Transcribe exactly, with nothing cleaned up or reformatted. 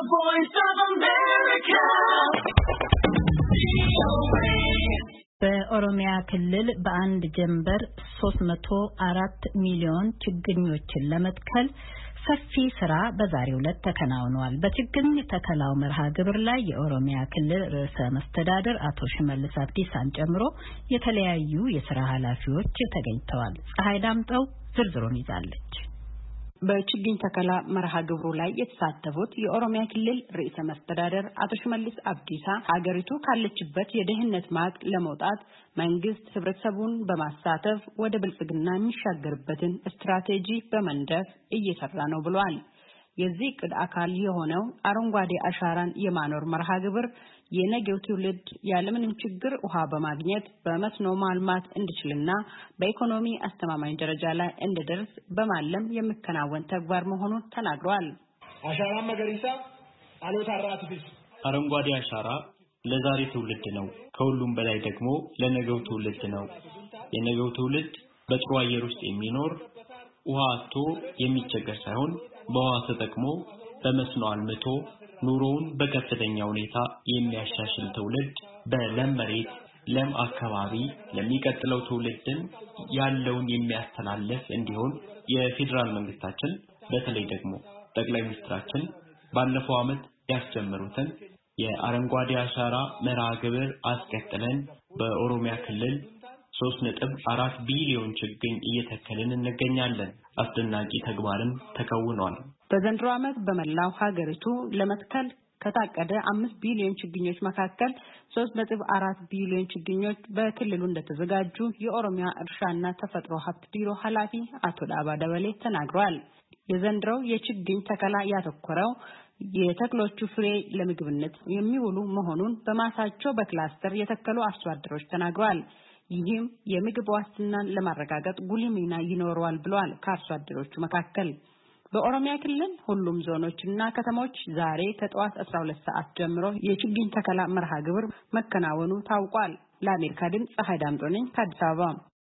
The Voice of America. በኦሮሚያ ክልል በአንድ ጀንበር ሶስት መቶ አራት ሚሊዮን ችግኞችን ለመትከል ሰፊ ስራ በዛሬው ዕለት ተከናውኗል። በችግኝ ተከላው መርሃ ግብር ላይ የኦሮሚያ ክልል ርዕሰ መስተዳድር አቶ ሽመልስ አብዲሳን ጨምሮ የተለያዩ የሥራ ኃላፊዎች ተገኝተዋል። ፀሐይ ዳምጠው ዝርዝሩን ይዛለች። በችግኝ ተከላ መርሃ ግብሩ ላይ የተሳተፉት የኦሮሚያ ክልል ርዕሰ መስተዳድር አቶ ሽመልስ አብዲሳ ሀገሪቱ ካለችበት የደህንነት ማቅ ለመውጣት መንግስት ህብረተሰቡን በማሳተፍ ወደ ብልጽግና የሚሻገርበትን ስትራቴጂ በመንደፍ እየሰራ ነው ብለዋል። የዚህ ዕቅድ አካል የሆነው አረንጓዴ አሻራን የማኖር መርሃ ግብር የነገው ትውልድ ያለምንም ችግር ውሃ በማግኘት በመስኖ ማልማት እንዲችልና በኢኮኖሚ አስተማማኝ ደረጃ ላይ እንዲደርስ በማለም የሚከናወን ተግባር መሆኑን ተናግረዋል። አሻራ መገሪሳ አሎታራትስ አረንጓዴ አሻራ ለዛሬ ትውልድ ነው። ከሁሉም በላይ ደግሞ ለነገው ትውልድ ነው። የነገው ትውልድ በጥሩ አየር ውስጥ የሚኖር ውሃ አጥቶ የሚቸገር ሳይሆን በውሃ ተጠቅሞ በመስኖ አልምቶ ኑሮውን በከፍተኛ ሁኔታ የሚያሻሽል ትውልድ በለም መሬት ለም አካባቢ ለሚቀጥለው ትውልድን ያለውን የሚያስተላልፍ እንዲሆን የፌደራል መንግስታችን በተለይ ደግሞ ጠቅላይ ሚኒስትራችን ባለፈው ዓመት ያስጀመሩትን የአረንጓዴ አሻራ መርሃ ግብር አስቀጥለን በኦሮሚያ ክልል ሶስት ነጥብ አራት ቢሊዮን ችግኝ እየተከልን እንገኛለን። አስደናቂ ተግባርም ተከውኗል። በዘንድሮ ዓመት በመላው ሀገሪቱ ለመትከል ከታቀደ አምስት ቢሊዮን ችግኞች መካከል ሶስት ነጥብ አራት ቢሊዮን ችግኞች በክልሉ እንደተዘጋጁ የኦሮሚያ እርሻና ተፈጥሮ ሀብት ቢሮ ኃላፊ አቶ ዳባ ደበሌ ተናግረዋል። የዘንድሮው የችግኝ ተከላ ያተኮረው የተክሎቹ ፍሬ ለምግብነት የሚውሉ መሆኑን በማሳቸው በክላስተር የተከሉ አርሶ አደሮች ተናግረዋል። ይህም የምግብ ዋስትናን ለማረጋገጥ ጉልህ ሚና ይኖረዋል ብለዋል። ከአርሶ አደሮቹ መካከል በኦሮሚያ ክልል ሁሉም ዞኖችና ከተሞች ዛሬ ከጠዋት አስራ ሁለት ሰዓት ጀምሮ የችግኝ ተከላ መርሃ ግብር መከናወኑ ታውቋል። ለአሜሪካ ድምፅ ፀሐይ ዳምጦ ነኝ ከአዲስ አበባ።